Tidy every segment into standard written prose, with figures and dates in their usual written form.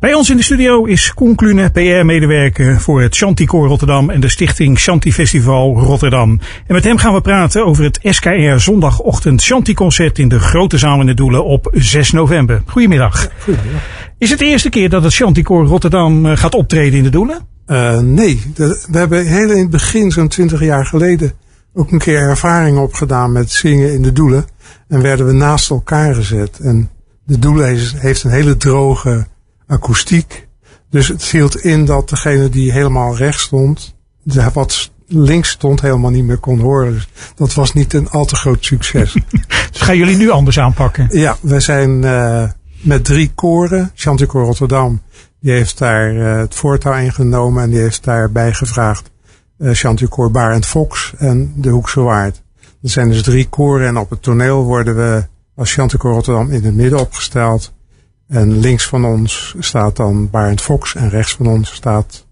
Bij ons in de studio is Koen Klune, PR-medewerker voor het Chanticoor Rotterdam en de stichting Chanti Festival Rotterdam. En met hem gaan we praten over het SKR zondagochtend Chanti-concert in de Grote Zaal in de Doelen op 6 november. Goedemiddag. Ja, goedemiddag. Is het de eerste keer dat het Chanticoor Rotterdam gaat optreden in de Doelen? Nee, we hebben heel in het begin, zo'n 20 jaar geleden, ook een keer ervaring opgedaan met zingen in de Doelen. En werden we naast elkaar gezet. En de Doelen heeft een hele droge akoestiek. Dus het hield in dat degene die helemaal rechts stond, wat links stond, helemaal niet meer kon horen. Dus dat was niet een al te groot succes. Dus gaan jullie nu anders aanpakken? Ja, we zijn met 3 koren. Chanticoor Rotterdam, die heeft daar het voortouw ingenomen en die heeft daarbij gevraagd Chanticoor Barend Fox en de Hoekse Waard. Er zijn dus 3 koren en op het toneel worden we als Chanticoor Rotterdam in het midden opgesteld. En links van ons staat dan Barend Fox en rechts van ons staat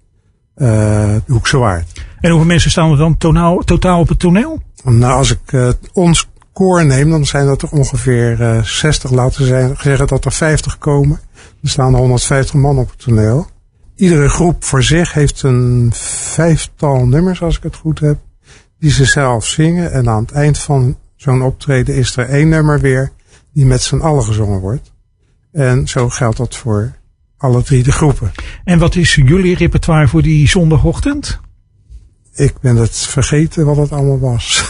de Hoekse Waard. En hoeveel mensen staan er dan totaal op het toneel? Nou, als ik ons koor neem, dan zijn dat er ongeveer 60. Laten we zeggen dat er 50 komen. Er staan 150 man op het toneel. Iedere groep voor zich heeft een 5-tal nummers, als ik het goed heb, die ze zelf zingen. En aan het eind van zo'n optreden is er 1 nummer weer die met z'n allen gezongen wordt. En zo geldt dat voor alle 3 de groepen. En wat is jullie repertoire voor die zondagochtend? Ik ben het vergeten wat het allemaal was.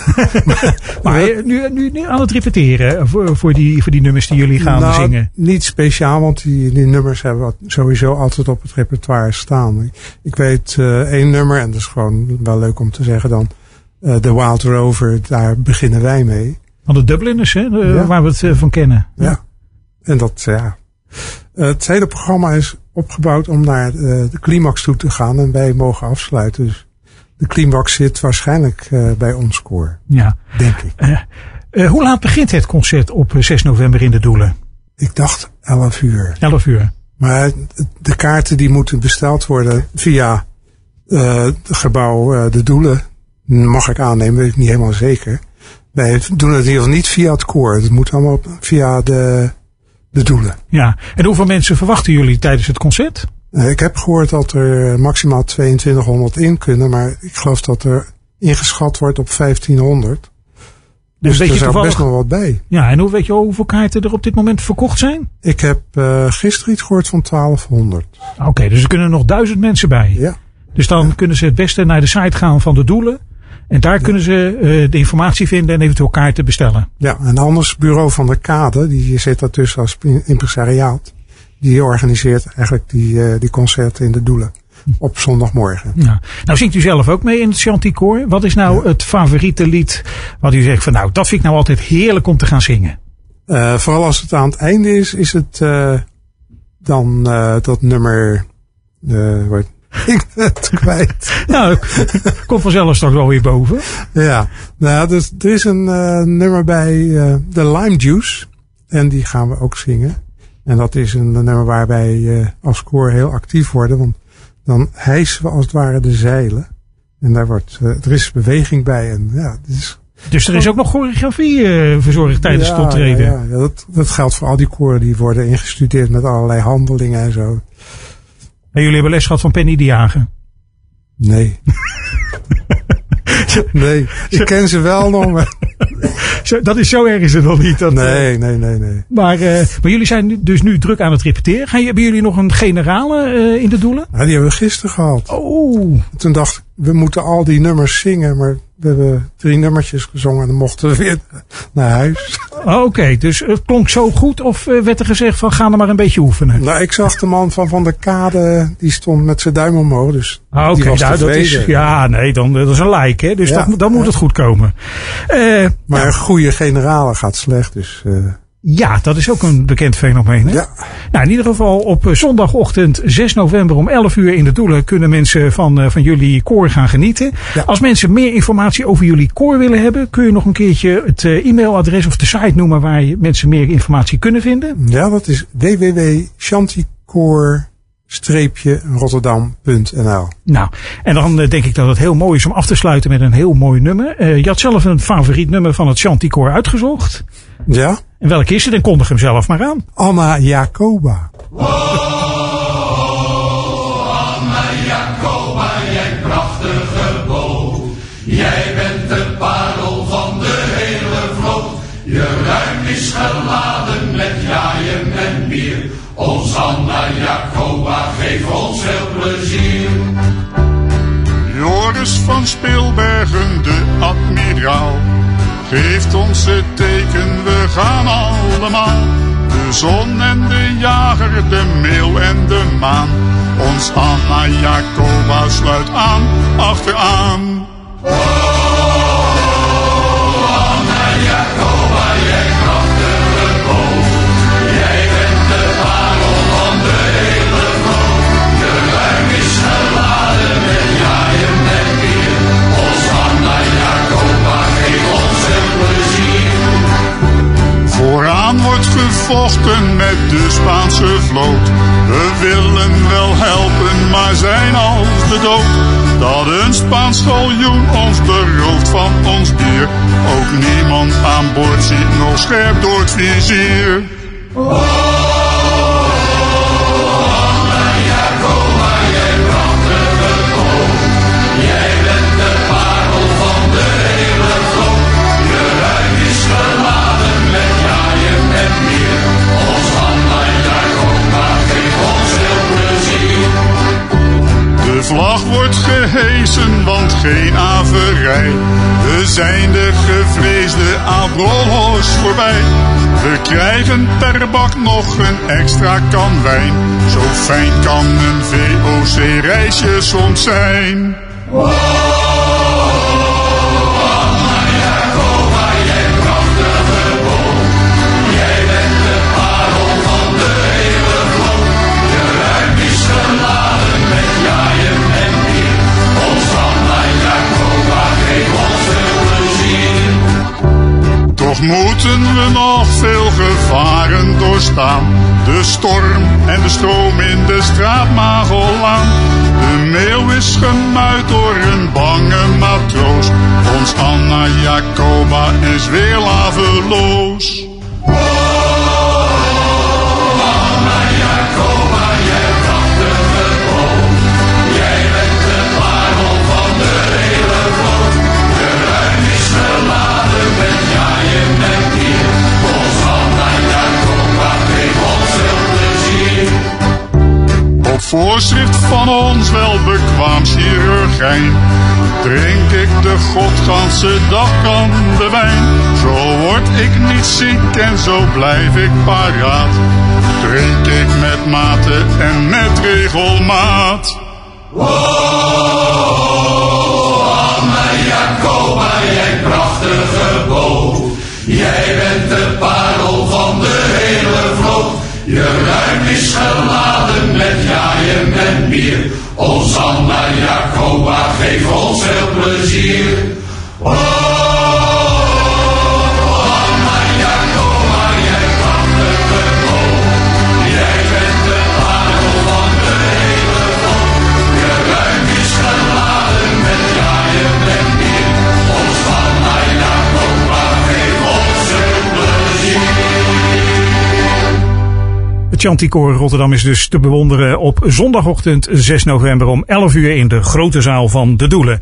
maar nu aan het repeteren voor die nummers die jullie gaan zingen? Niet speciaal, want die nummers hebben we sowieso altijd op het repertoire staan. Ik weet 1 nummer, en dat is gewoon wel leuk om te zeggen dan. The Wild Rover, daar beginnen wij mee. Van de Dubliners, hè? Waar we het van kennen. Ja. En dat, het hele programma is opgebouwd om naar de climax toe te gaan en wij mogen afsluiten. Dus de climax zit waarschijnlijk bij ons koor. Ja. Denk ik. Hoe laat begint het concert op 6 november in de Doelen? Ik dacht 11 uur. 11 uur. Maar de kaarten die moeten besteld worden via het gebouw De Doelen, mag ik aannemen, weet ik niet helemaal zeker. Wij doen het in ieder geval niet via het koor. Het moet allemaal via de Doelen. Ja, en hoeveel mensen verwachten jullie tijdens het concert? Ik heb gehoord dat er maximaal 2200 in kunnen, maar ik geloof dat er ingeschat wordt op 1500. Dus er is best nog wat bij. Ja, en weet je hoeveel kaarten er op dit moment verkocht zijn? Ik heb gisteren iets gehoord van 1200. Oké, dus er kunnen nog 1000 mensen bij. Ja. Dus dan kunnen ze het beste naar de site gaan van de Doelen. En daar kunnen ze de informatie vinden en eventueel kaarten bestellen. Ja, en anders Bureau van der Kade, die zit daartussen als impresariaat. Die organiseert eigenlijk die concerten in de Doelen op zondagmorgen. Ja. Nou zingt u zelf ook mee in het Chanticoor. Wat is nou het favoriete lied wat u zegt van nou, dat vind ik nou altijd heerlijk om te gaan zingen? Vooral als het aan het einde is het dan dat nummer... Ik ben het kwijt. Nou, komt vanzelf straks wel weer boven. Ja, nou, dus er is een nummer bij de Lime Juice. En die gaan we ook zingen. En dat is een nummer waar wij als koor heel actief worden. Want dan hijsen we als het ware de zeilen. En daar er is beweging bij. En ja, dus er is ook nog choreografie verzorgd tijdens het optreden? Ja, dat geldt voor al die koren. Die worden ingestudeerd met allerlei handelingen en zo. En jullie hebben les gehad van Penny de Jager? Nee. Nee, ik ken ze wel nog, maar... Dat is zo erg is het nog niet. Nee. Maar jullie zijn dus nu druk aan het repeteren. Hebben jullie nog een generale in de Doelen? Ja, die hebben we gisteren gehad. Oh. Toen dacht ik, we moeten al die nummers zingen, maar we hebben 3 nummertjes gezongen en dan mochten we weer naar huis. Oké, dus het klonk zo goed of werd er gezegd van ga er maar een beetje oefenen? Nou, ik zag de man van der Kade, die stond met zijn duim omhoog, dus oké, nou, dat is, dat is een like, hè? Dus dan moet het goed komen. Maar een goede generale gaat slecht, dus... Ja, dat is ook een bekend fenomeen. Hè? Ja. Nou, in ieder geval op zondagochtend 6 november om 11 uur in de Doelen kunnen mensen van jullie koor gaan genieten. Ja. Als mensen meer informatie over jullie koor willen hebben, kun je nog een keertje het e-mailadres of de site noemen waar mensen meer informatie kunnen vinden? Ja, dat is www.chanticoor-rotterdam.nl. Nou, en dan denk ik dat het heel mooi is om af te sluiten met een heel mooi nummer. Je had zelf een favoriet nummer van het Chanticoor uitgezocht. Ja. En welke is het? En kondig hem zelf maar aan. Anna Jacoba. Wow. van Speelbergen, de admiraal, geeft ons het teken, we gaan allemaal. De zon en de jager, de meeuw en de maan. Ons Anna Jacoba sluit aan, achteraan. Oh, Anna Jacoba, jij prachtige boom. Jij bent de parel van de hele vloot. Je ruim is geladen met jaaien en bier. Ons Anna Jacoba, geeft ons veel plezier. Vooraan wordt gevochten met de Spaanse vloot. We willen wel helpen, maar zijn als de dood. Dat een Spaans galjoen ons berooft van ons bier. Ook niemand aan boord ziet nog scherp door het vizier. Oh, Anna Jacoba, jij prachtige boom. Jij bent de parel van de hele vloot. Je ruim is geladen met jaaien en bier. Ons Anna Jacoba geeft ons veel plezier. De vlag wordt gehesen, want geen averij. We zijn de gevreesde Abrolhos voorbij. We krijgen per bak nog een extra kan wijn. Zo fijn kan een VOC-reisje soms zijn. Oh, Anna Jacoba, jij prachtige boom. Jij bent de parel van de hele vloot. Je ruim is geladen met jaaien en bier. Ons Anna Jacoba geeft ons veel plezier. Toch moeten we nog veel gevaren doorstaan. De storm en de stroom in de straatmagelaan. De meeuw is gemuid door een bange matroos. Ons Anna Jacoba is weer laveloos. Oh, Anna Jacoba, jij prachtige boom. Jij bent de parel van de hele vloot. Je ruim is geladen met jaaien en bier. Ons Anna Jacoba geeft ons veel plezier. Op voorschrift van ons welbekwaam chirurgijn drink ik de godganse dag aan de wijn. Zo word ik niet ziek en zo blijf ik paraat. Drink ik met mate en met regelmaat. Oh, Anna Jacoba, jij prachtige boot. Jij bent de parel van de hele vloot. Je ruim is geladen met jaaien en bier. Ons Anna Jacoba geeft ons veel plezier. Oh, Anna Jacoba, jij prachtige boom. Jij bent de parel van de hele vloot. Je ruim is geladen met jaaien en bier. Ons Anna Jacoba geeft ons veel plezier. Het Chanticoor Rotterdam is dus te bewonderen op zondagochtend 6 november om 11 uur in de grote zaal van De Doelen.